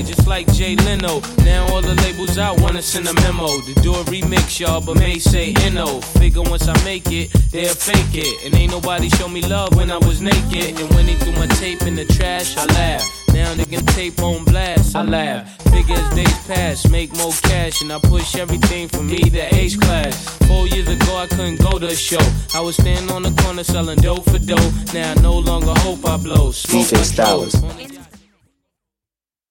writing just like Jay Leno. Now all the labels out wanna send a memo to do a remix, y'all, but may say N.O. Figure once I make it, they'll fake it. And ain't nobody show me love when I was naked. And when they threw my tape in the trash, I laugh. Now they can tape on blast, I laugh. Figure as days pass, make more cash, and I push everything from me to H class. 4 years ago I couldn't go to a show. I was standing on the corner selling dope for dough. Now I no longer hope I blow. Smoke DJ Stylist.